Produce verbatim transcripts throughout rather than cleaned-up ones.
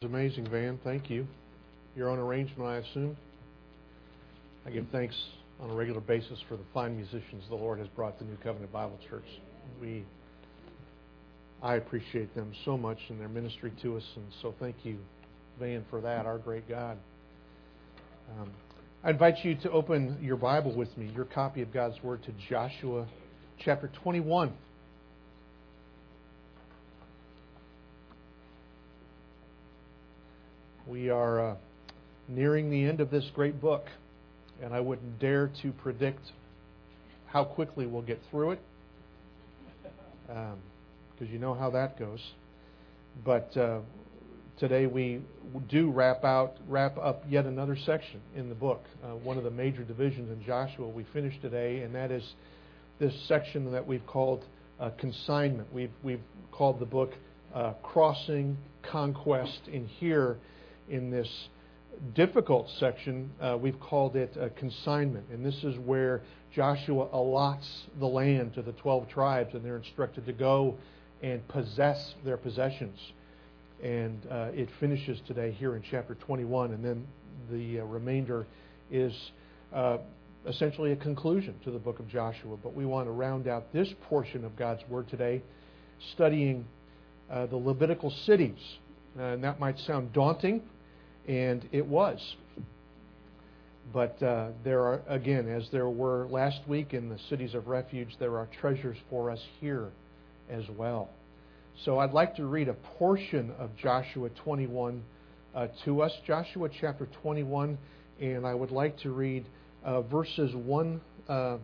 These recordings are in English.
Amazing, Van. Thank you. Your own arrangement, I assume. I give thanks on a regular basis for the fine musicians the Lord has brought to New Covenant Bible Church. We, I appreciate them so much in their ministry to us, and so thank you, Van, for that, our great God. Um, I invite you to open your Bible with me, your copy of God's Word, to Joshua chapter twenty-one. We are uh, nearing the end of this great book, and I wouldn't dare to predict how quickly we'll get through it, because um, you know how that goes. But uh, today we do wrap out, wrap up yet another section in the book. Uh, one of the major divisions in Joshua we finished today, and that is this section that we've called uh, consignment. We've we've called the book uh, Crossing Conquest. In here, in this difficult section, uh, we've called it a consignment. And this is where Joshua allots the land to the twelve tribes, and they're instructed to go and possess their possessions. And uh, it finishes today here in chapter twenty-one, and then the uh, remainder is uh, essentially a conclusion to the book of Joshua. But we want to round out this portion of God's Word today, studying uh, the Levitical cities. Uh, and that might sound daunting, and it was. But uh, there are, again, as there were last week in the cities of refuge, there are treasures for us here as well. So I'd like to read a portion of Joshua twenty-one uh, to us, Joshua chapter twenty-one, and I would like to read uh, verses one, uh,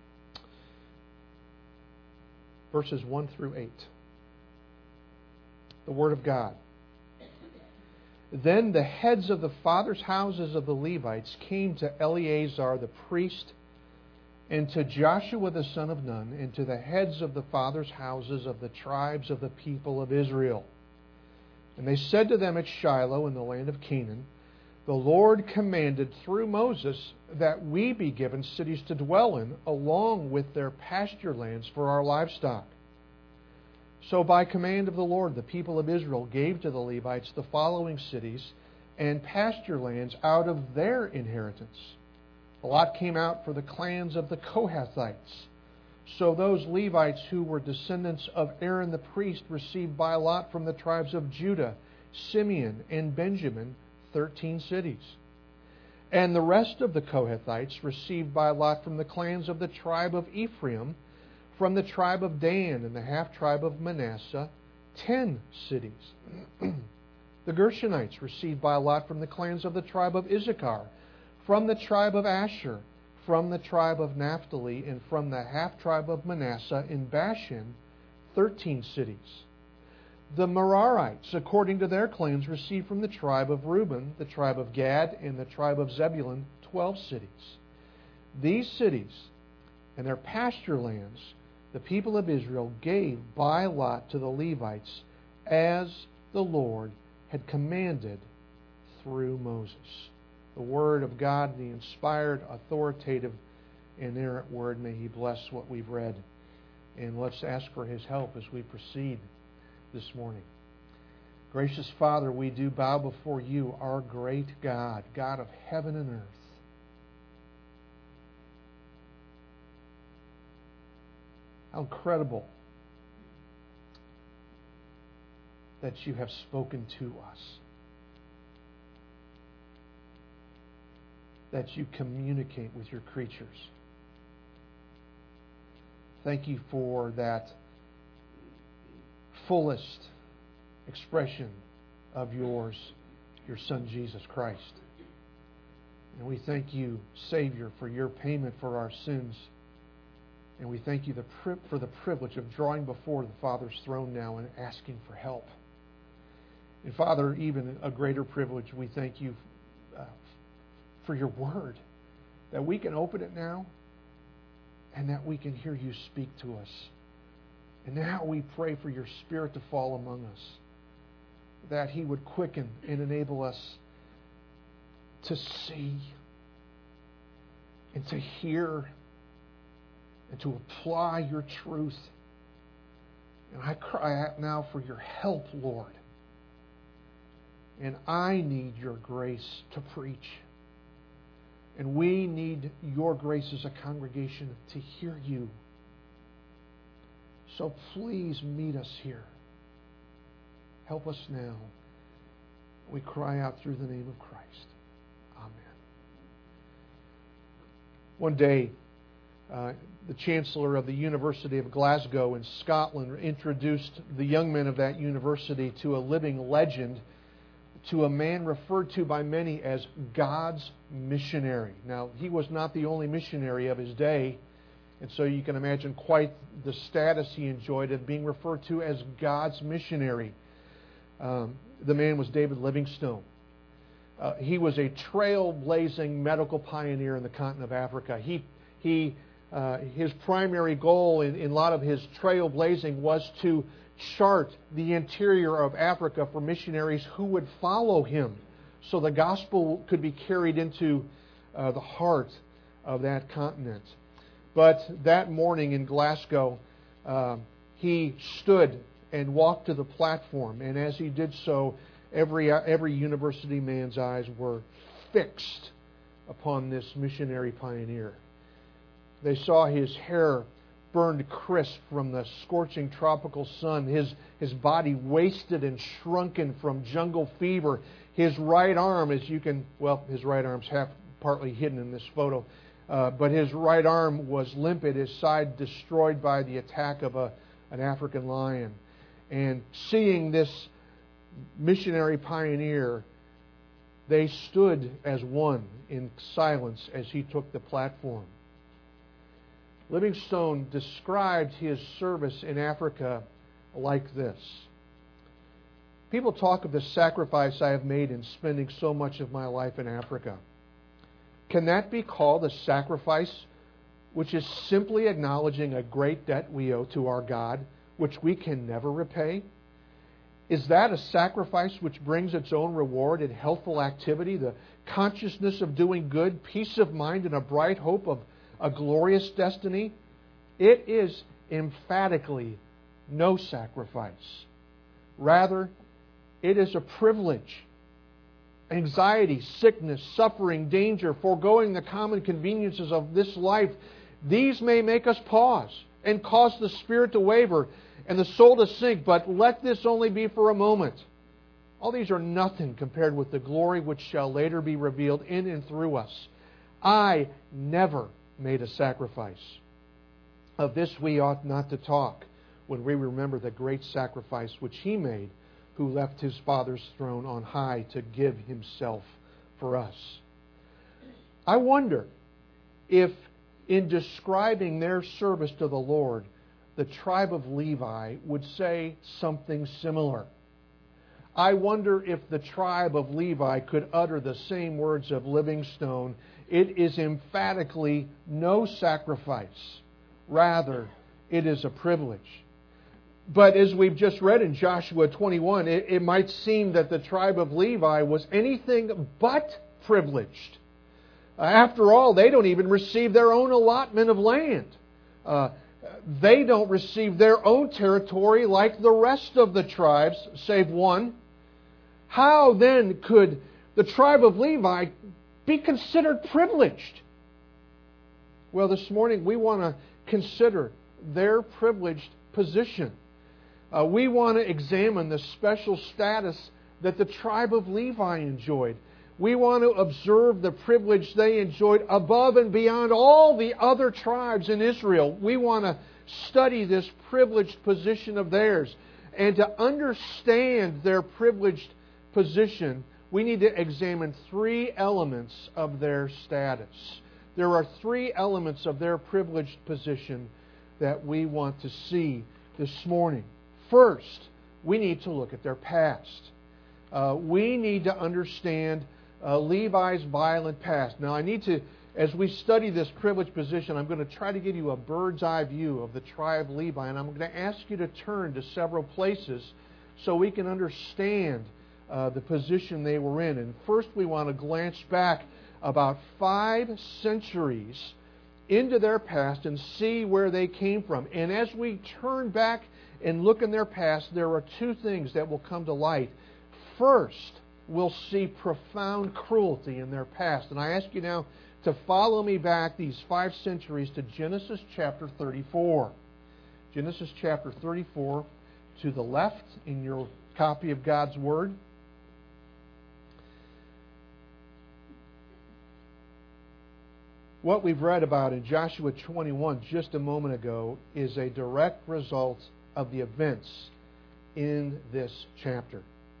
verses one through eight. The Word of God. Then the heads of the fathers' houses of the Levites came to Eleazar the priest, and to Joshua the son of Nun, and to the heads of the fathers' houses of the tribes of the people of Israel. And they said to them at Shiloh in the land of Canaan, the Lord commanded through Moses that we be given cities to dwell in, along with their pasture lands for our livestock. So by command of the Lord, the people of Israel gave to the Levites the following cities and pasture lands out of their inheritance. A lot came out for the clans of the Kohathites. So those Levites who were descendants of Aaron the priest received by lot from the tribes of Judah, Simeon, and Benjamin thirteen cities. And the rest of the Kohathites received by lot from the clans of the tribe of Ephraim, from the tribe of Dan and the half-tribe of Manasseh, ten cities. The Gershonites received by lot from the clans of the tribe of Issachar, from the tribe of Asher, from the tribe of Naphtali, and from the half-tribe of Manasseh in Bashan, thirteen cities. The Merarites, according to their clans, received from the tribe of Reuben, the tribe of Gad, and the tribe of Zebulun, twelve cities. These cities and their pasture lands the people of Israel gave by lot to the Levites, as the Lord had commanded through Moses. The Word of God, the inspired, authoritative, inerrant Word, may He bless what we've read. And let's ask for His help as we proceed this morning. Gracious Father, we do bow before You, our great God, God of heaven and earth. How incredible that You have spoken to us, that You communicate with Your creatures. Thank You for that fullest expression of Yours, Your Son Jesus Christ. And we thank You, Savior, for Your payment for our sins. And we thank You for the privilege of drawing before the Father's throne now and asking for help. And Father, even a greater privilege, we thank You uh, for Your Word, that we can open it now and that we can hear You speak to us. And now we pray for Your Spirit to fall among us, that He would quicken and enable us to see and to hear and to apply Your truth. And I cry out now for Your help, Lord, And I need your grace to preach. And we need your grace as a congregation to hear you. So please meet us here. Help us now. We cry out through the name of Christ. Amen. One day, uh, the Chancellor of the University of Glasgow in Scotland introduced the young men of that university to a living legend, to a man referred to by many as God's missionary. Now, he was not the only missionary of his day, and so you can imagine quite the status he enjoyed of being referred to as God's missionary. Um, the man was David Livingstone. Uh, he was a trailblazing medical pioneer in the continent of Africa. He, he, uh, his primary goal in, in a lot of his trailblazing was to chart the interior of Africa for missionaries who would follow him, so the gospel could be carried into uh, the heart of that continent. But that morning in Glasgow, uh, he stood and walked to the platform, and as he did so, every every university man's eyes were fixed upon this missionary pioneer. They saw his hair burned crisp from the scorching tropical sun, his, his body wasted and shrunken from jungle fever, his right arm, as you can, well, his right arm's half partly hidden in this photo, uh, but his right arm was limpet, his side destroyed by the attack of a, an African lion. And seeing this missionary pioneer, they stood as one in silence as he took the platform. Livingstone described his service in Africa like this. People talk of the sacrifice I have made in spending so much of my life in Africa. Can that be called a sacrifice which is simply acknowledging a great debt we owe to our God, which we can never repay? Is that a sacrifice which brings its own reward in healthful activity, the consciousness of doing good, peace of mind, and a bright hope of a glorious destiny? It is emphatically no sacrifice. Rather, it is a privilege. Anxiety, sickness, suffering, danger, foregoing the common conveniences of this life, these may make us pause and cause the spirit to waver and the soul to sink, but let this only be for a moment. All these are nothing compared with the glory which shall later be revealed in and through us. I never made a sacrifice. Of this we ought not to talk when we remember the great sacrifice which He made, who left His Father's throne on high to give Himself for us. I wonder if in describing their service to the Lord, the tribe of Levi would say something similar. I wonder if the tribe of Levi could utter the same words of Livingstone. It is emphatically no sacrifice. Rather, it is a privilege. But as we've just read in Joshua twenty-one, it, it might seem that the tribe of Levi was anything but privileged. Uh, after all, they don't even receive their own allotment of land. Uh, they don't receive their own territory like the rest of the tribes, save one. How then could the tribe of Levi be considered privileged? Well, this morning we want to consider their privileged position. Uh, we want to examine the special status that the tribe of Levi enjoyed. We want to observe the privilege they enjoyed above and beyond all the other tribes in Israel. We want to study this privileged position of theirs. And to understand their privileged position, we need to examine three elements of their status. There are three elements of their privileged position that we want to see this morning. First, we need to look at their past. Uh, we need to understand uh, Levi's violent past. Now, I need to, as we study this privileged position, I'm going to try to give you a bird's eye view of the tribe of Levi, and I'm going to ask you to turn to several places so we can understand uh, the position they were in. And first, we want to glance back about five centuries into their past and see where they came from. And as we turn back and look in their past, there are two things that will come to light. First, will see profound cruelty in their past. And I ask you now to follow me back these five centuries to Genesis chapter thirty-four. Genesis chapter thirty-four, to the left in your copy of God's Word. What we've read about in Joshua twenty-one just a moment ago is a direct result of the events in this chapter.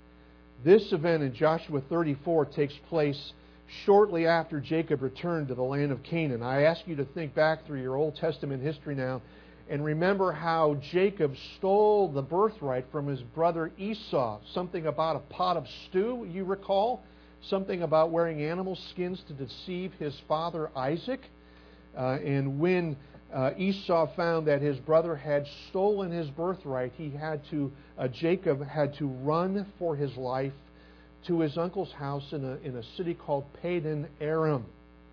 This event in Joshua thirty-four takes place shortly after Jacob returned to the land of Canaan. I ask you to think back through your Old Testament history now and remember how Jacob stole the birthright from his brother Esau. Something about a pot of stew, you recall? Something about wearing animal skins to deceive his father Isaac. Uh, and when uh, Esau found that his brother had stolen his birthright, he had to, uh, Jacob had to run for his life to his uncle's house in a, in a city called Padan Aram.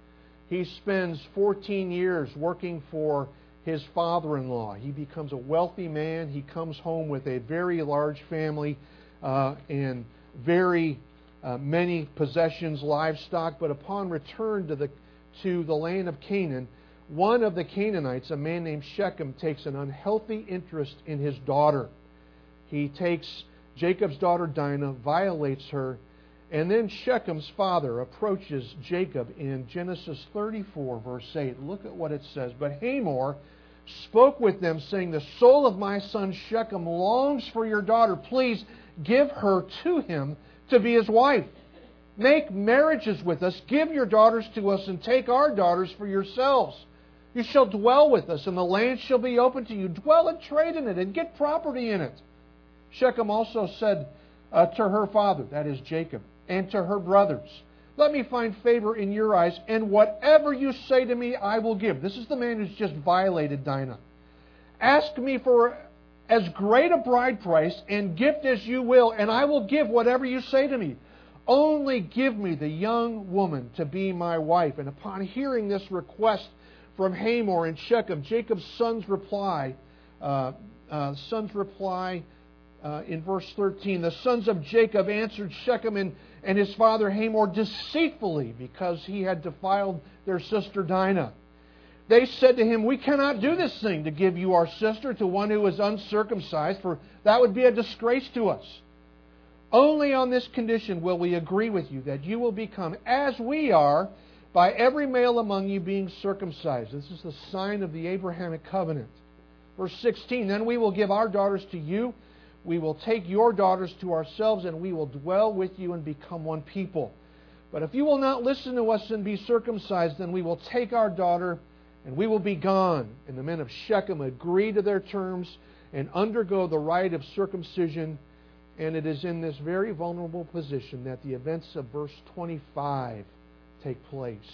He spends fourteen years working for his father-in-law. He becomes a wealthy man. He comes home with a very large family uh, and very Uh, many possessions, livestock, but upon return to the to the land of Canaan, one of the Canaanites, a man named Shechem, takes an unhealthy interest in his daughter. He takes Jacob's daughter Dinah, violates her, and then Shechem's father approaches Jacob in Genesis thirty-four, verse eight. Look at what it says. But Hamor spoke with them, saying, "The soul of my son Shechem longs for your daughter. Please give her to him to be his wife. Make marriages with us. Give your daughters to us and take our daughters for yourselves. You shall dwell with us, and the land shall be open to you. Dwell and trade in it, and get property in it." Shechem also said uh, to her father, that is Jacob, and to her brothers, "Let me find favor in your eyes, and whatever you say to me, I will give." This is the man who's just violated Dinah. "Ask me for as great a bride price and gift as you will, and I will give whatever you say to me. Only give me the young woman to be my wife." And upon hearing this request from Hamor and Shechem, Jacob's sons reply, uh, uh, sons reply uh, in verse thirteen, "The sons of Jacob answered Shechem and, and his father Hamor deceitfully, because he had defiled their sister Dinah. They said to him, 'We cannot do this thing to give you our sister to one who is uncircumcised, for that would be a disgrace to us. Only on this condition will we agree with you, that you will become as we are, by every male among you being circumcised.'" This is the sign of the Abrahamic covenant. Verse sixteen, "Then we will give our daughters to you. We will take your daughters to ourselves, and we will dwell with you and become one people. But if you will not listen to us and be circumcised, then we will take our daughter and we will be gone." And the men of Shechem agree to their terms and undergo the rite of circumcision. And it is in this very vulnerable position that the events of verse twenty-five take place.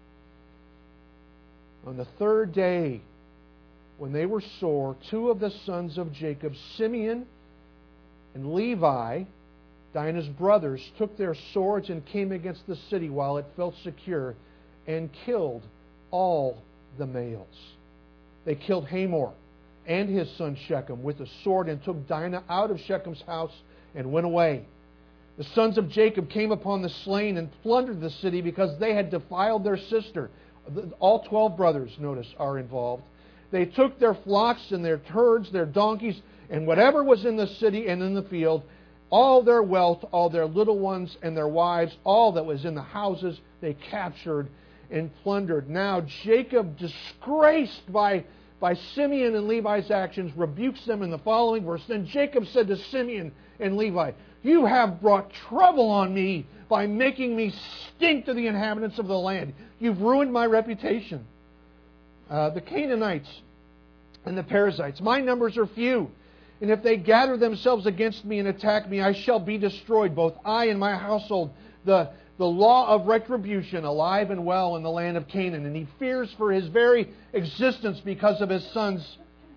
On the third day, when they were sore, two of the sons of Jacob, Simeon and Levi, Dinah's brothers, took their swords and came against the city while it felt secure, and killed all the males. They killed Hamor and his son Shechem with a sword, and took Dinah out of Shechem's house and went away. The sons of Jacob came upon the slain and plundered the city, because they had defiled their sister. All twelve brothers, notice, are involved. They took their flocks and their herds, their donkeys, and whatever was in the city and in the field, all their wealth, all their little ones and their wives, all that was in the houses, they captured and plundered. Now Jacob, disgraced by, by Simeon and Levi's actions, rebukes them in the following verse. "Then Jacob said to Simeon and Levi, 'You have brought trouble on me by making me stink to the inhabitants of the land. You've ruined my reputation. Uh, the Canaanites and the Perizzites, my numbers are few, and if they gather themselves against me and attack me, I shall be destroyed, both I and my household. The The law of retribution alive and well in the land of Canaan.' And he fears for his very existence because of his son's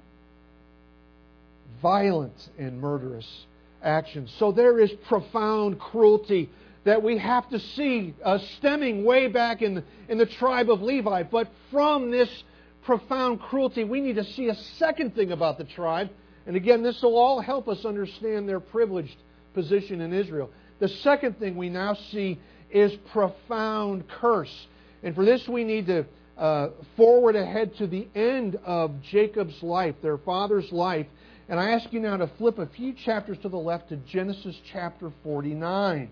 violent and murderous actions. So there is profound cruelty that we have to see uh, stemming way back in, in the tribe of Levi. But from this profound cruelty, we need to see a second thing about the tribe. And again, this will all help us understand their privileged position in Israel. The second thing we now see is profound curse. And for this we need to uh, forward ahead to the end of Jacob's life, their father's life. And I ask you now to flip a few chapters to the left to Genesis chapter forty-nine.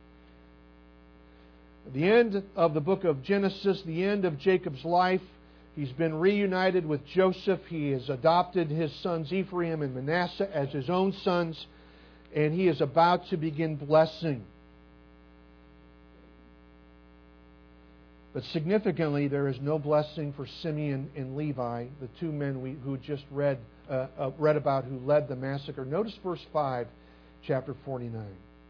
The end of the book of Genesis, the end of Jacob's life. He's been reunited with Joseph. He has adopted his sons Ephraim and Manasseh as his own sons. And he is about to begin blessing. But significantly, there is no blessing for Simeon and Levi, the two men we, who just read, uh, uh, read about who led the massacre. Notice verse five, chapter forty-nine.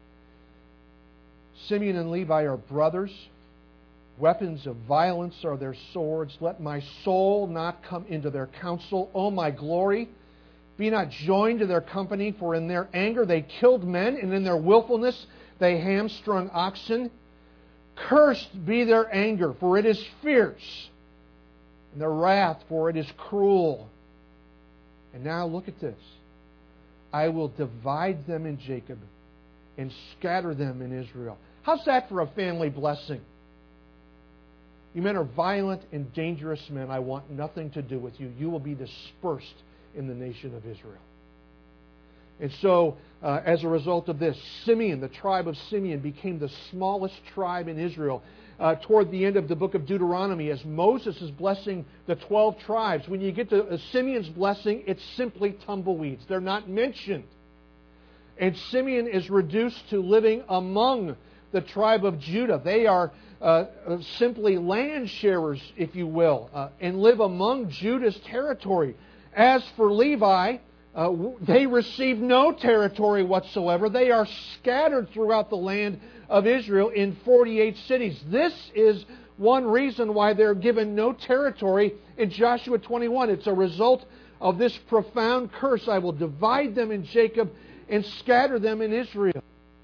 Simeon and Levi are brothers. Weapons of violence are their swords. Let my soul not come into their counsel. O my glory, be not joined to their company, for in their anger they killed men, and in their willfulness they hamstrung oxen. Cursed be their anger, for it is fierce, and their wrath, for it is cruel. And now look at this. I will divide them in Jacob and scatter them in Israel. How's that for a family blessing? You men are violent and dangerous men. I want nothing to do with you. You will be dispersed in the nation of Israel. And so, uh, as a result of this, Simeon, the tribe of Simeon, became the smallest tribe in Israel. Uh, toward the end of the book of Deuteronomy, as Moses is blessing the twelve tribes, when you get to uh, Simeon's blessing, it's simply tumbleweeds. They're not mentioned. And Simeon is reduced to living among the tribe of Judah. They are uh, simply land sharers, if you will, uh, and live among Judah's territory. As for Levi, uh, they receive no territory whatsoever. They are scattered throughout the land of Israel in forty-eight cities. This is one reason why they're given no territory in Joshua twenty-one. It's a result of this profound curse. I will divide them in Jacob and scatter them in Israel.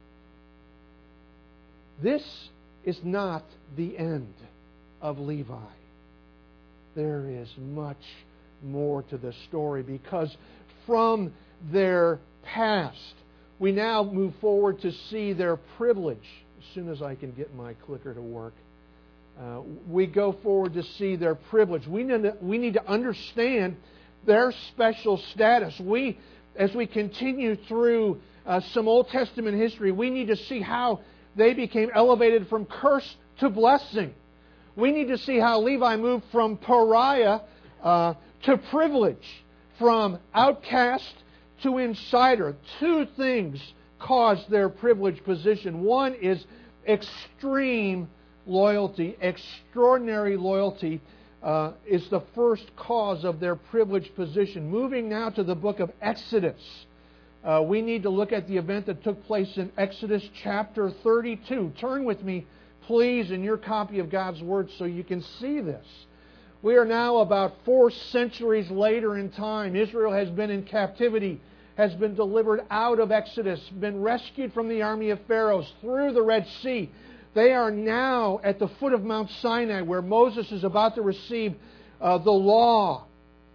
This is not the end of Levi. There is much more to the story, because from their past, we now move forward to see their privilege. As soon as I can get my clicker to work, uh, we go forward to see their privilege. We need to, we need to understand their special status. We, as we continue through uh, some Old Testament history, we need to see how they became elevated from curse to blessing. We need to see how Levi moved from pariah uh, to privilege, from outcast to insider. Two things caused their privileged position. One is extreme loyalty. Extraordinary loyalty uh, is the first cause of their privileged position. Moving now to the book of Exodus. Uh, we need to look at the event that took place in Exodus chapter thirty-two. Turn with me, please, in your copy of God's Word so you can see this. We are now about four centuries later in time. Israel has been in captivity, has been delivered out of Exodus, been rescued from the army of Pharaoh through the Red Sea. They are now at the foot of Mount Sinai, where Moses is about to receive uh, the law.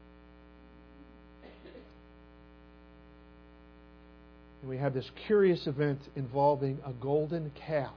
And we have this curious event involving a golden calf.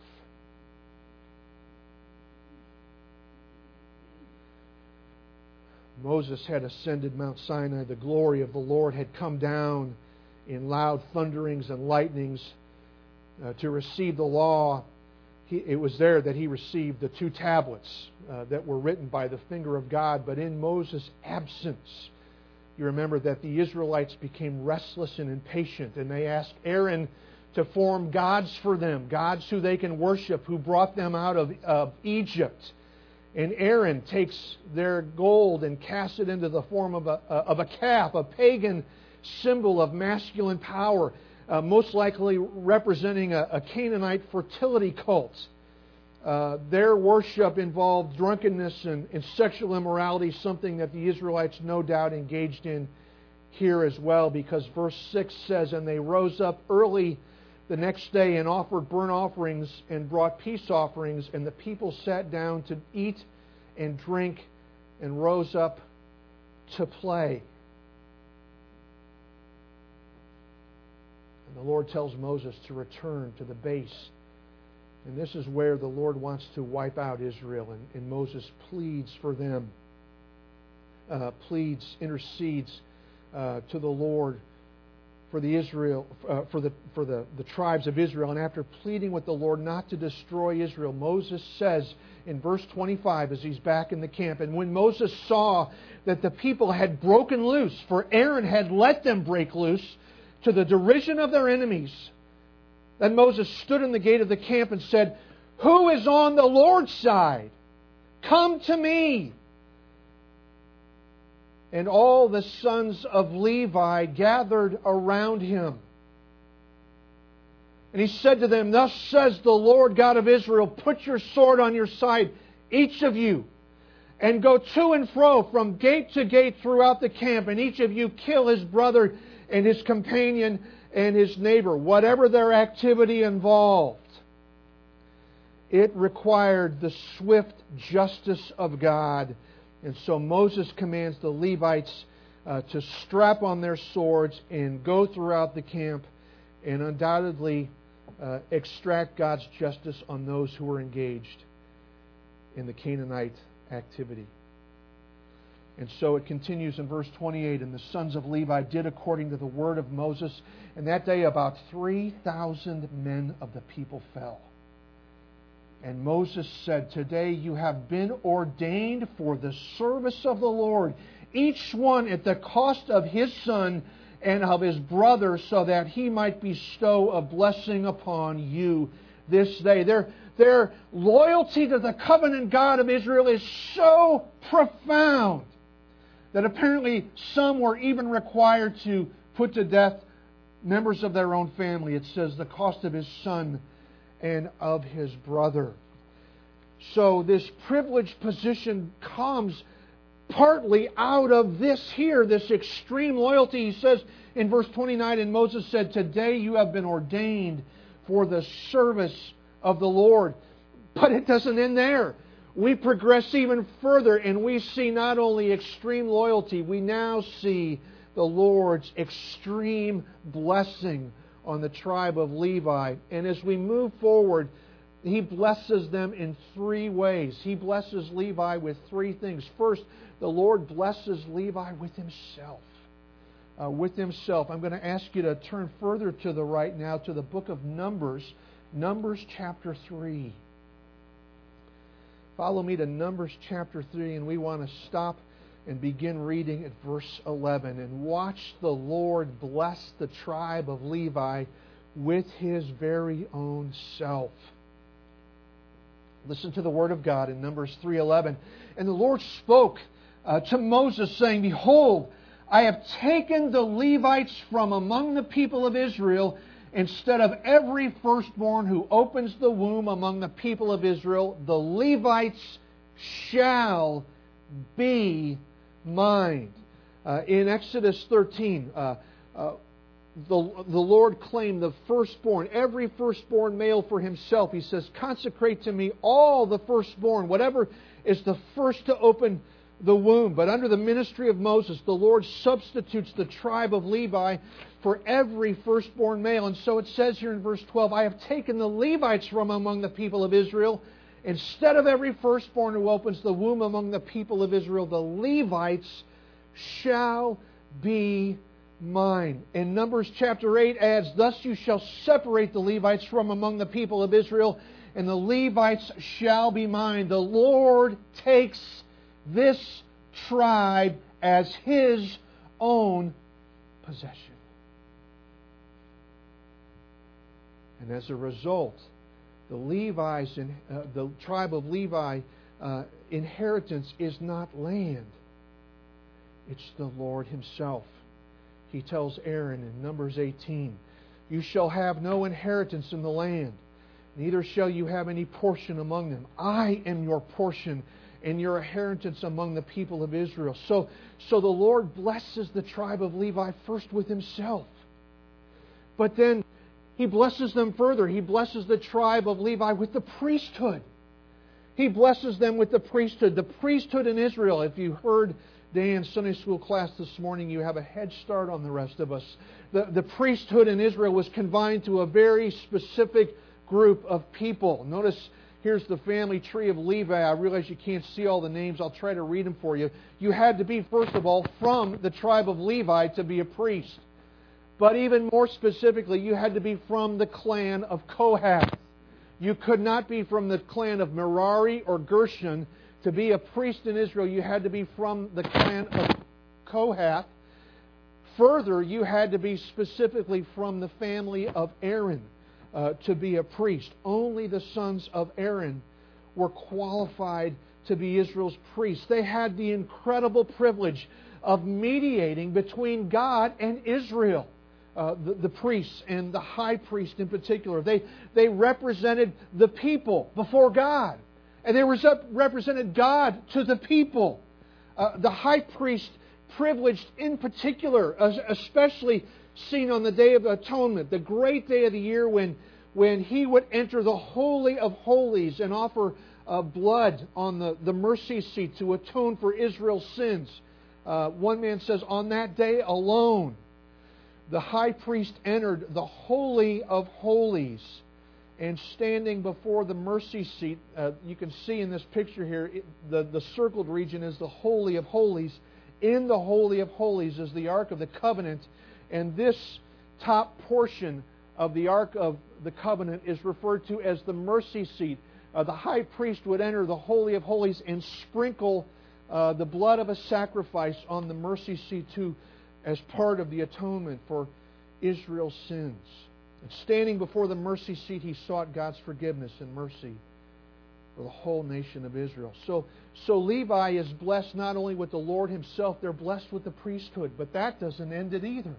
Moses had ascended Mount Sinai. The glory of the Lord had come down in loud thunderings and lightnings uh, to receive the law. He, it was there that he received the two tablets uh, that were written by the finger of God. But in Moses' absence, you remember that the Israelites became restless and impatient, and they asked Aaron to form gods for them, gods who they can worship, who brought them out of, of Egypt. And Aaron takes their gold and casts it into the form of a, of a calf, a pagan symbol of masculine power, uh, most likely representing a, a Canaanite fertility cult. Uh, their worship involved drunkenness and, and sexual immorality, something that the Israelites no doubt engaged in here as well, because verse six says, "And they rose up early the next day and offered burnt offerings and brought peace offerings, and the people sat down to eat and drink and rose up to play." And the Lord tells Moses to return to the base. And this is where the Lord wants to wipe out Israel. And, and Moses pleads for them, uh, pleads, intercedes uh, to the Lord for the Israel, uh, for the for the, the tribes of Israel. And after pleading with the Lord not to destroy Israel, Moses says in verse twenty-five, as he's back in the camp, and when Moses saw that the people had broken loose, for Aaron had let them break loose to the derision of their enemies, then Moses stood in the gate of the camp and said, "Who is on the Lord's side? Come to me." And all the sons of Levi gathered around him. And he said to them, "Thus says the Lord God of Israel, put your sword on your side, each of you, and go to and fro from gate to gate throughout the camp, and each of you kill his brother and his companion and his neighbor," whatever their activity involved. It required the swift justice of God. And so Moses commands the Levites uh, to strap on their swords and go throughout the camp and undoubtedly uh, extract God's justice on those who were engaged in the Canaanite activity. And so it continues in verse twenty-eight, "And the sons of Levi did according to the word of Moses, and that day about three thousand men of the people fell. And Moses said, Today you have been ordained for the service of the Lord, each one at the cost of his son and of his brother, so that he might bestow a blessing upon you this day." Their, their loyalty to the covenant God of Israel is so profound that apparently some were even required to put to death members of their own family. It says the cost of his son and of his brother. So this privileged position comes partly out of this here, this extreme loyalty. He says in verse twenty-nine, "And Moses said, Today you have been ordained for the service of the Lord." But it doesn't end there. We progress even further, and we see not only extreme loyalty, we now see the Lord's extreme blessing on the tribe of Levi. And as we move forward, He blesses them in three ways. He blesses Levi with three things. First, the Lord blesses Levi with Himself. Uh, with Himself. I'm going to ask you to turn further to the right now to the book of Numbers, Numbers chapter three. Follow me to Numbers chapter three, and we want to stop and begin reading at verse eleven. And watch the Lord bless the tribe of Levi with His very own self. Listen to the word of God in Numbers three eleven. "And the Lord spoke uh, to Moses, saying, Behold, I have taken the Levites from among the people of Israel, instead of every firstborn who opens the womb among the people of Israel. The Levites shall be mine." Uh, in Exodus thirteen, uh, uh, the, the Lord claimed the firstborn, every firstborn male for Himself. He says, "Consecrate to me all the firstborn," whatever is the first to open the womb. But under the ministry of Moses, the Lord substitutes the tribe of Levi for every firstborn male. And so it says here in verse twelve, "I have taken the Levites from among the people of Israel. Instead of every firstborn who opens the womb among the people of Israel, the Levites shall be mine." And Numbers chapter eight adds, "Thus you shall separate the Levites from among the people of Israel, and the Levites shall be mine." The Lord takes this tribe as His own possession. And as a result, the Levi's, in, uh, the tribe of Levi uh, inheritance is not land. It's the Lord Himself. He tells Aaron in Numbers eighteen, "You shall have no inheritance in the land, neither shall you have any portion among them. I am your portion and your inheritance among the people of Israel." So, so the Lord blesses the tribe of Levi first with Himself. But then He blesses them further. He blesses the tribe of Levi with the priesthood. He blesses them with the priesthood. The priesthood in Israel, if you heard day in Sunday school class this morning, you have a head start on the rest of us. The, the priesthood in Israel was confined to a very specific group of people. Notice here's the family tree of Levi. I realize you can't see all the names. I'll try to read them for you. You had to be, first of all, from the tribe of Levi to be a priest. But even more specifically, you had to be from the clan of Kohath. You could not be from the clan of Merari or Gershon. To be a priest in Israel, you had to be from the clan of Kohath. Further, you had to be specifically from the family of Aaron uh, to be a priest. Only the sons of Aaron were qualified to be Israel's priests. They had the incredible privilege of mediating between God and Israel. Uh, the, the priests and the high priest in particular. They, they represented the people before God. And they represented God to the people. Uh, the high priest privileged in particular, especially seen on the Day of Atonement, the great day of the year when, when he would enter the Holy of Holies and offer uh, blood on the, the mercy seat to atone for Israel's sins. Uh, one man says, on that day alone, the high priest entered the Holy of Holies, and standing before the mercy seat, uh, you can see in this picture here, it, the, the circled region is the Holy of Holies. In the Holy of Holies is the Ark of the Covenant, and this top portion of the Ark of the Covenant is referred to as the mercy seat. Uh, the high priest would enter the Holy of Holies and sprinkle uh, the blood of a sacrifice on the mercy seat to as part of the atonement for Israel's sins. And standing before the mercy seat, he sought God's forgiveness and mercy for the whole nation of Israel. So, so Levi is blessed not only with the Lord Himself, they're blessed with the priesthood, but that doesn't end it either.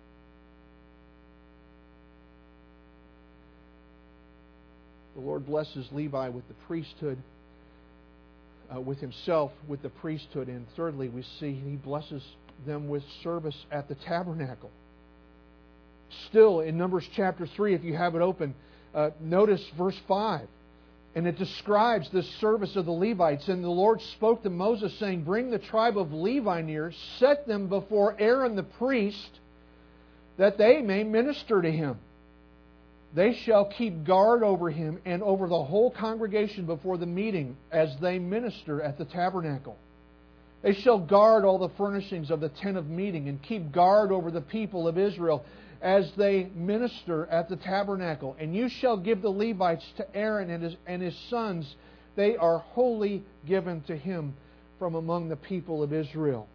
The Lord blesses Levi with the priesthood, uh, with himself, with the priesthood, and thirdly, we see He blesses them with service at the tabernacle. Still, in Numbers chapter three, if you have it open, uh, notice verse five. And it describes this service of the Levites. And the Lord spoke to Moses, saying, bring the tribe of Levi near, set them before Aaron the priest, that they may minister to him. They shall keep guard over him and over the whole congregation before the meeting as they minister at the tabernacle. They shall guard all the furnishings of the tent of meeting and keep guard over the people of Israel as they minister at the tabernacle. And you shall give the Levites to Aaron and his, and his sons. They are wholly given to him from among the people of Israel.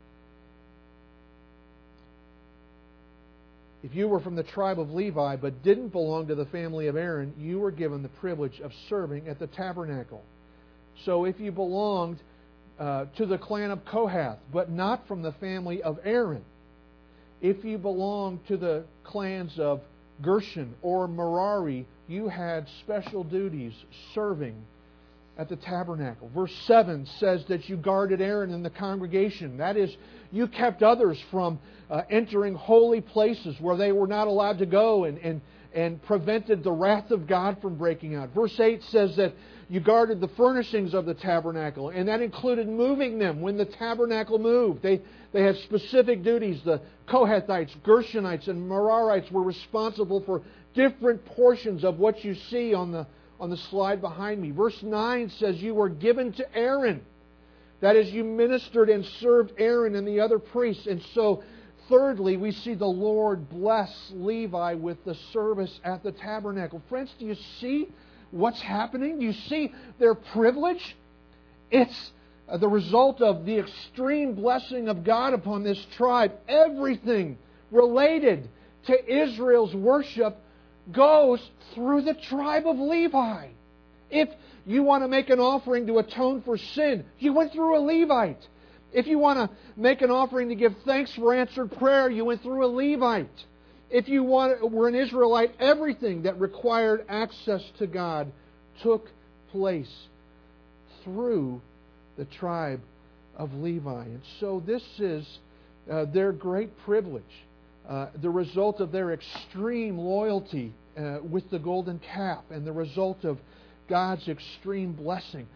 If you were from the tribe of Levi but didn't belong to the family of Aaron, you were given the privilege of serving at the tabernacle. So if you belonged uh, to the clan of Kohath, but not from the family of Aaron, if you belonged to the clans of Gershon or Merari, you had special duties serving at the tabernacle. Verse seven says that you guarded Aaron in the congregation. That is, you kept others from uh, entering holy places where they were not allowed to go and, and, and prevented the wrath of God from breaking out. Verse eight says that you guarded the furnishings of the tabernacle, and that included moving them when the tabernacle moved. They, they had specific duties. The Kohathites, Gershonites, and Merarites were responsible for different portions of what you see on the on the slide behind me. Verse nine says you were given to Aaron. That is, you ministered and served Aaron and the other priests. And so, thirdly, we see the Lord bless Levi with the service at the tabernacle. Friends, do you see what's happening? Do you see their privilege? It's the result of the extreme blessing of God upon this tribe. Everything related to Israel's worship goes through the tribe of Levi. If you want to make an offering to atone for sin, you went through a Levite. If you want to make an offering to give thanks for answered prayer, you went through a Levite. If you want, were an Israelite, everything that required access to God took place through the tribe of Levi. And so this is uh, their great privilege. Uh, the result of their extreme loyalty uh, with the golden calf and the result of God's extreme blessing.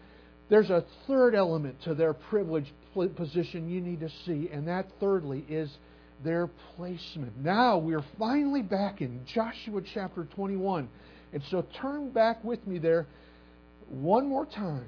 There's a third element to their privileged position you need to see, and that thirdly is their placement. Now we're finally back in Joshua chapter twenty-one. And so turn back with me there one more time.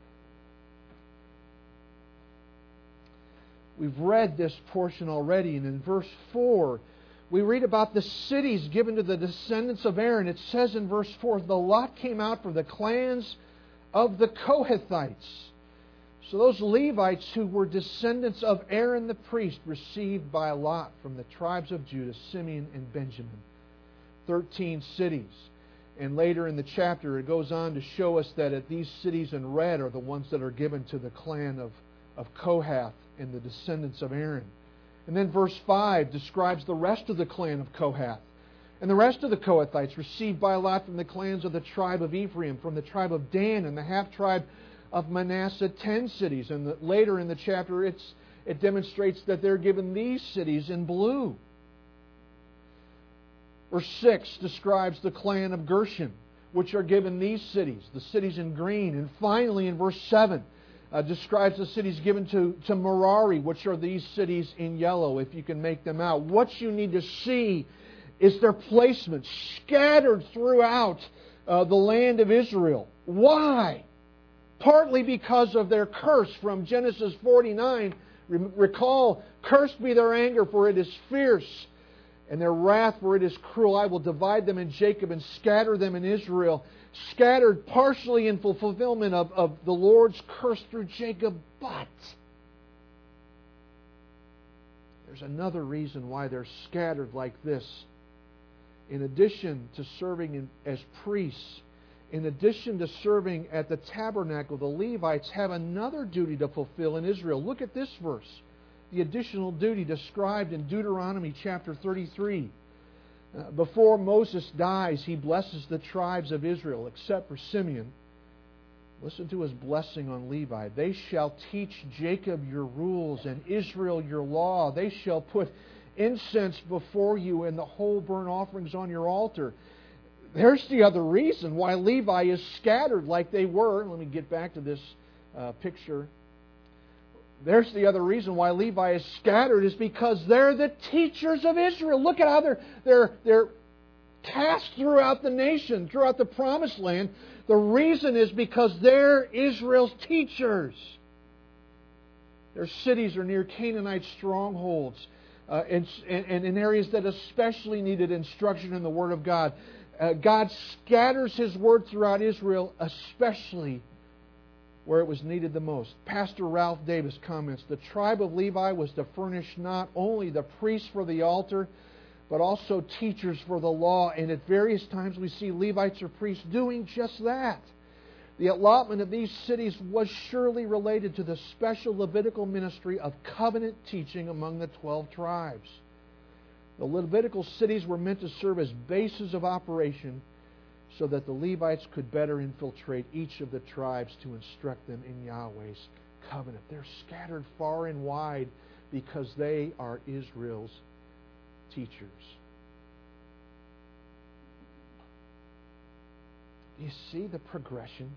We've read this portion already, and in verse four, we read about the cities given to the descendants of Aaron. It says in verse four, the lot came out for the clans of the Kohathites. So those Levites who were descendants of Aaron the priest received by lot from the tribes of Judah, Simeon and Benjamin. Thirteen cities. And later in the chapter it goes on to show us that these cities in red are the ones that are given to the clan of, of Kohath and the descendants of Aaron. And then verse five describes the rest of the clan of Kohath. And the rest of the Kohathites received by lot from the clans of the tribe of Ephraim, from the tribe of Dan and the half-tribe of Manasseh, ten cities. And the, later in the chapter it's, it demonstrates that they're given these cities in blue. Verse six describes the clan of Gershon, which are given these cities, the cities in green. And finally in verse seven uh, describes the cities given to, to Merari, which are these cities in yellow, if you can make them out. What you need to see is their placement scattered throughout uh, the land of Israel. Why? Partly because of their curse from Genesis forty-nine. Recall, cursed be their anger, for it is fierce, and their wrath, for it is cruel. I will divide them in Jacob and scatter them in Israel. Scattered partially in fulfillment of, of the Lord's curse through Jacob. But there's another reason why they're scattered like this. In addition to serving in, as priests, in addition to serving at the tabernacle, the Levites have another duty to fulfill in Israel. Look at this verse. The additional duty described in Deuteronomy chapter thirty-three. Uh, before Moses dies, he blesses the tribes of Israel, except for Simeon. Listen to his blessing on Levi. They shall teach Jacob your rules and Israel your law. They shall put incense before you and the whole burnt offerings on your altar. There's the other reason why Levi is scattered like they were. Let me get back to this uh, picture. There's the other reason why Levi is scattered is because they're the teachers of Israel. Look at how they're, they're, they're cast throughout the nation, throughout the promised land. The reason is because they're Israel's teachers. Their cities are near Canaanite strongholds uh, and, and in areas that especially needed instruction in the Word of God. Uh, God scatters His Word throughout Israel, especially where it was needed the most. Pastor Ralph Davis comments, the tribe of Levi was to furnish not only the priests for the altar, but also teachers for the law. And at various times we see Levites or priests doing just that. The allotment of these cities was surely related to the special Levitical ministry of covenant teaching among the twelve tribes. The Levitical cities were meant to serve as bases of operation so that the Levites could better infiltrate each of the tribes to instruct them in Yahweh's covenant. They're scattered far and wide because they are Israel's teachers. Do you see the progression?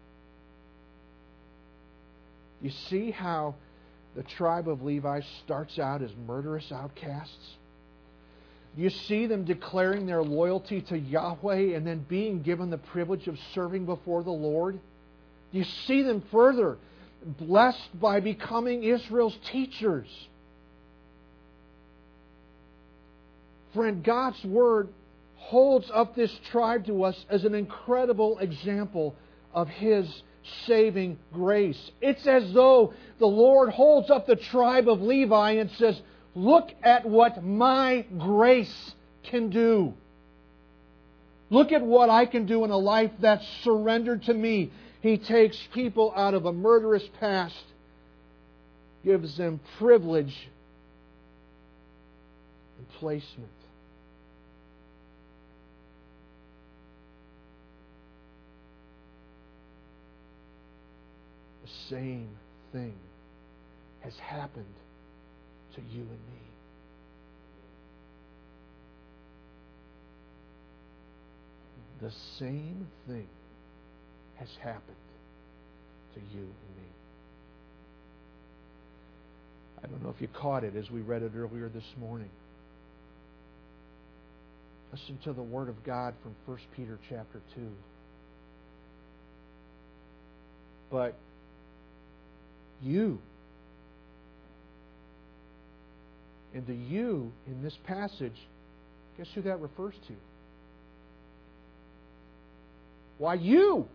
Do you see how the tribe of Levi starts out as murderous outcasts? Do you see them declaring their loyalty to Yahweh and then being given the privilege of serving before the Lord? Do you see them further blessed by becoming Israel's teachers? Friend, God's Word holds up this tribe to us as an incredible example of His saving grace. It's as though the Lord holds up the tribe of Levi and says, look at what my grace can do. Look at what I can do in a life that's surrendered to me. He takes people out of a murderous past, gives them privilege and placement. The same thing has happened to you and me. The same thing has happened to you and me. I don't know if you caught it as we read it earlier this morning. Listen to the Word of God from First Peter chapter two. But you, and the you in this passage, guess who that refers to? Why, you!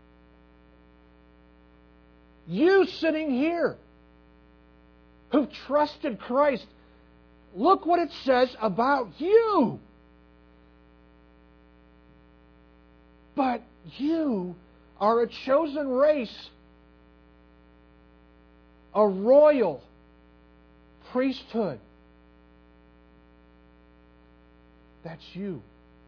You sitting here who've trusted Christ. Look what it says about you. But you are a chosen race, a royal priesthood. That's you.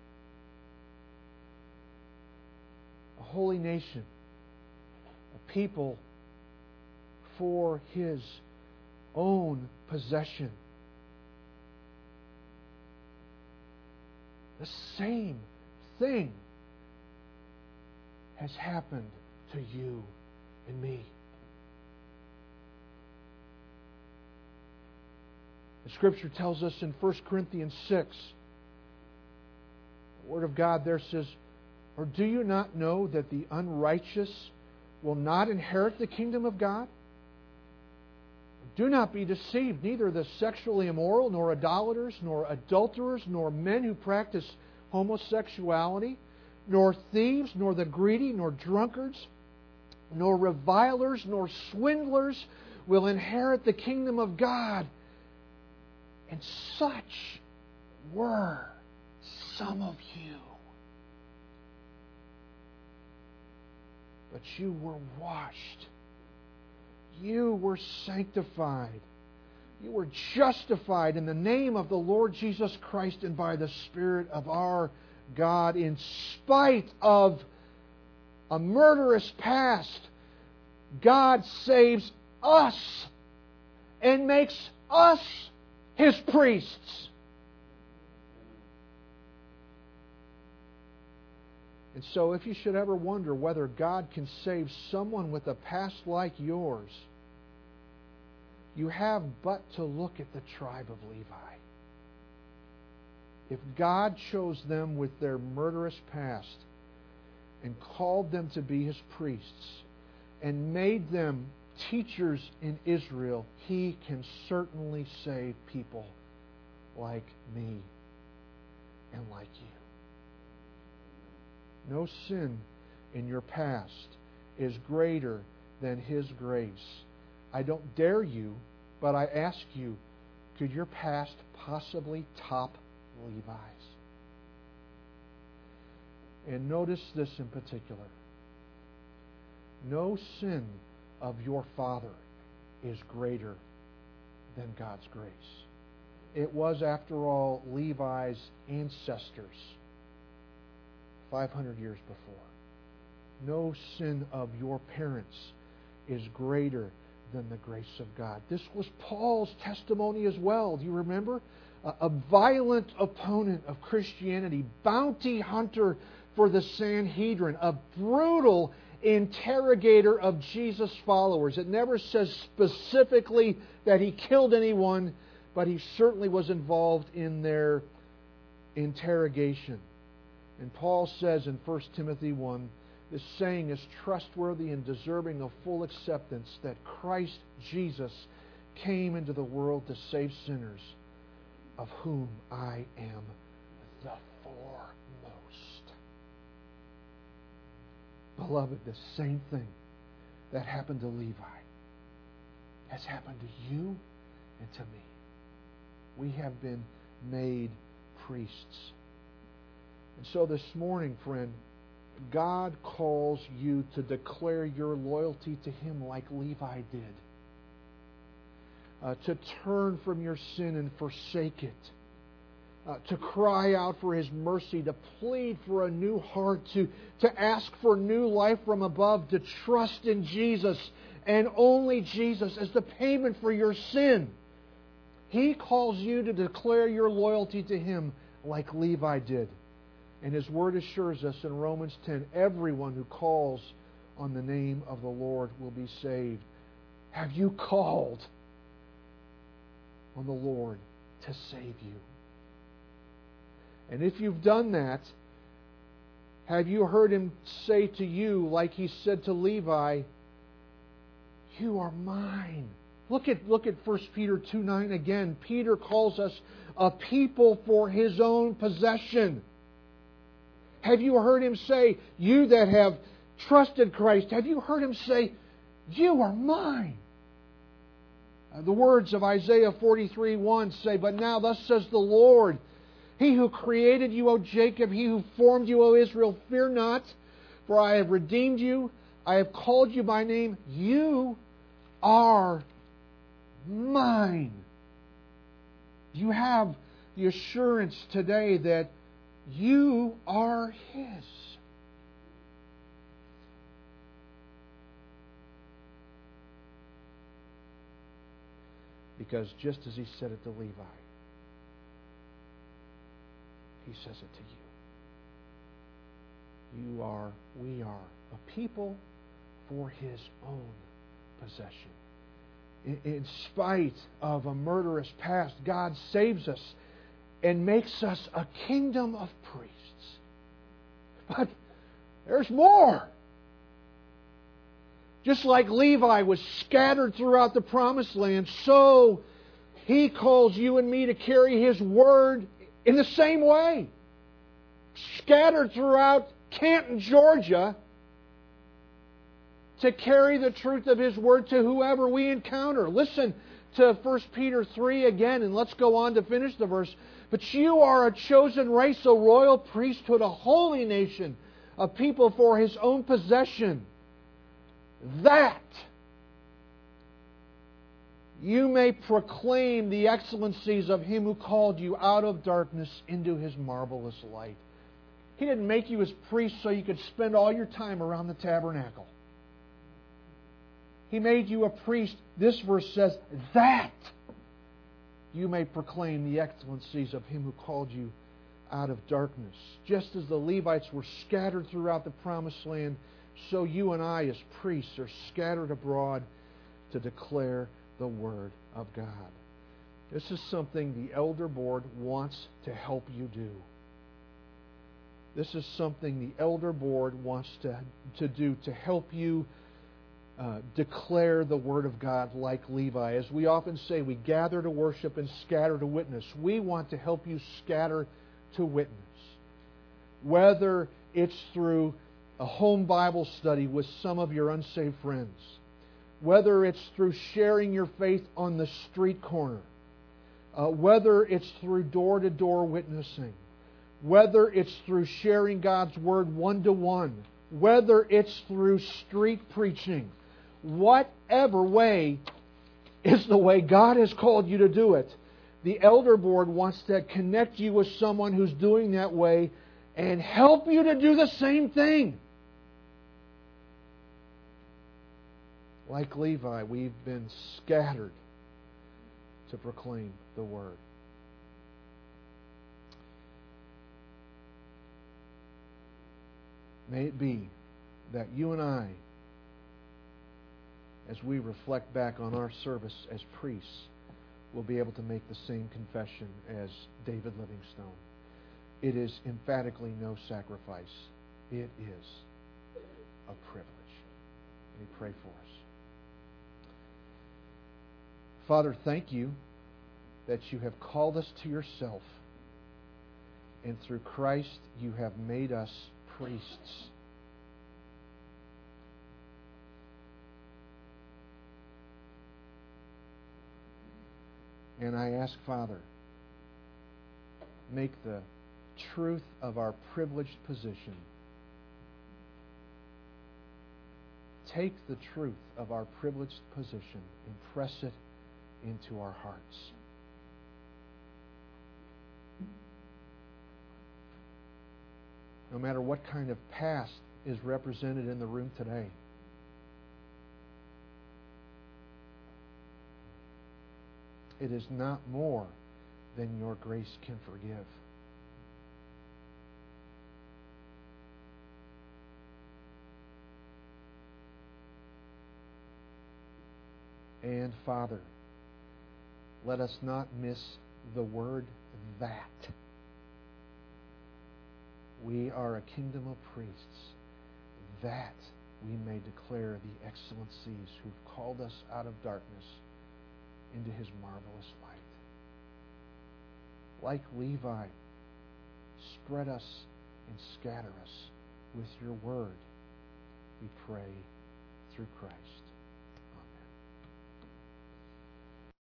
A holy nation, a people for His own possession. The same thing has happened to you and me. The Scripture tells us in First Corinthians six, the Word of God there says, or do you not know that the unrighteous will not inherit the kingdom of God? Do not be deceived, neither the sexually immoral, nor idolaters, nor adulterers, nor men who practice homosexuality, nor thieves, nor the greedy, nor drunkards, nor revilers, nor swindlers will inherit the kingdom of God. And such were some of you. But you were washed. You were sanctified. You were justified in the name of the Lord Jesus Christ and by the Spirit of our God, in spite of a murderous past. God saves us and makes us His priests. And so if you should ever wonder whether God can save someone with a past like yours, you have but to look at the tribe of Levi. If God chose them with their murderous past and called them to be His priests and made them teachers in Israel, He can certainly save people like me and like you. No sin in your past is greater than His grace. I don't dare you, but I ask you, could your past possibly top Levi's? And notice this in particular. No sin of your father is greater than God's grace. It was, after all, Levi's ancestors five hundred years before. No sin of your parents is greater than the grace of God. This was Paul's testimony as well. Do you remember? A, a violent opponent of Christianity, bounty hunter for the Sanhedrin, a brutal interrogator of Jesus' followers. It never says specifically that he killed anyone, but he certainly was involved in their interrogation. And Paul says in First Timothy one, this saying is trustworthy and deserving of full acceptance, that Christ Jesus came into the world to save sinners, of whom I am the foremost. Beloved, the same thing that happened to Levi has happened to you and to me. We have been made priests. And so this morning, friend, God calls you to declare your loyalty to Him like Levi did. Uh, to turn from your sin and forsake it. Uh, to cry out for His mercy, to plead for a new heart, to, to ask for new life from above, to trust in Jesus and only Jesus as the payment for your sin. He calls you to declare your loyalty to Him like Levi did. And His Word assures us in Romans ten, everyone who calls on the name of the Lord will be saved. Have you called on the Lord to save you? And if you've done that, have you heard Him say to you, like He said to Levi, you are mine? Look at, look at First Peter two nine again. Peter calls us a people for His own possession. Have you heard Him say, you that have trusted Christ, have you heard Him say, you are mine? Uh, the words of Isaiah forty-three one say, but now thus says the Lord, He who created you, O Jacob, He who formed you, O Israel, fear not, for I have redeemed you. I have called you by name. You are mine. You have the assurance today that you are His. Because just as He said it to Levi, He says it to you. You are, we are a people for His own possession. In, in spite of a murderous past, God saves us and makes us a kingdom of priests. But there's more. Just like Levi was scattered throughout the promised land, so He calls you and me to carry His word in the same way. Scattered throughout Canton, Georgia, to carry the truth of His word to whoever we encounter. Listen to First Peter three again, and let's go on to finish the verse. But you are a chosen race, a royal priesthood, a holy nation, a people for His own possession, that you may proclaim the excellencies of Him who called you out of darkness into His marvelous light. He didn't make you His priest so you could spend all your time around the tabernacle. He made you a priest, this verse says, that you may proclaim the excellencies of Him who called you out of darkness. Just as the Levites were scattered throughout the promised land, so you and I as priests are scattered abroad to declare the Word of God. This is something the Elder Board wants to help you do. This is something the Elder Board wants to, to do to help you uh, declare the Word of God like Levi. As we often say, we gather to worship and scatter to witness. We want to help you scatter to witness. Whether it's through a home Bible study with some of your unsaved friends, whether it's through sharing your faith on the street corner, uh, whether it's through door-to-door witnessing, whether it's through sharing God's Word one-to-one, whether it's through street preaching, whatever way is the way God has called you to do it. The Elder Board wants to connect you with someone who's doing that way and help you to do the same thing. Like Levi, we've been scattered to proclaim the Word. May it be that you and I, as we reflect back on our service as priests, will be able to make the same confession as David Livingstone. It is emphatically no sacrifice. It is a privilege. Let me pray for us. Father, thank You that You have called us to Yourself, and through Christ You have made us priests. And I ask, Father, make the truth of our privileged position, take the truth of our privileged position and press it into our hearts. No matter what kind of past is represented in the room today, it is not more than Your grace can forgive. And Father, let us not miss the word that. We are a kingdom of priests, that we may declare the excellencies who've called us out of darkness into His marvelous light. Like Levi, spread us and scatter us with your word, we pray through Christ.